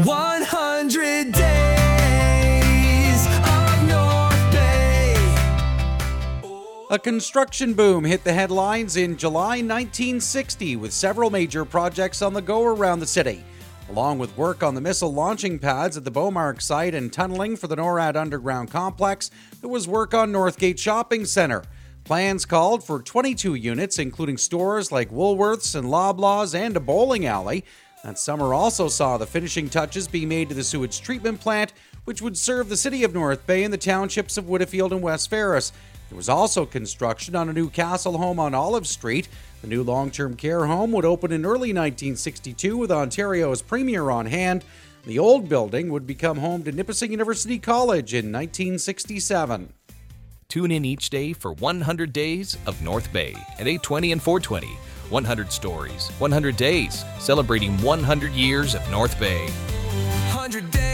100 Days of North Bay. A construction boom hit the headlines in July 1960 with several major projects on the go around the city. Along with work on the missile launching pads at the Beaumark site and tunneling for the NORAD underground complex, there was work on Northgate Shopping Centre. Plans called for 22 units, including stores like Woolworths and Loblaws and a bowling alley. That summer also saw the finishing touches being made to the sewage treatment plant, which would serve the city of North Bay and the townships of Whitfield and West Ferris. There was also construction on a new Castle home on Olive Street. The new long-term care home would open in early 1962 with Ontario's premier on hand. The old building would become home to Nipissing University College in 1967. Tune in each day for 100 Days of North Bay at 8:20 and 4:20. 100 stories, 100 days, celebrating 100 years of North Bay. 100 Days.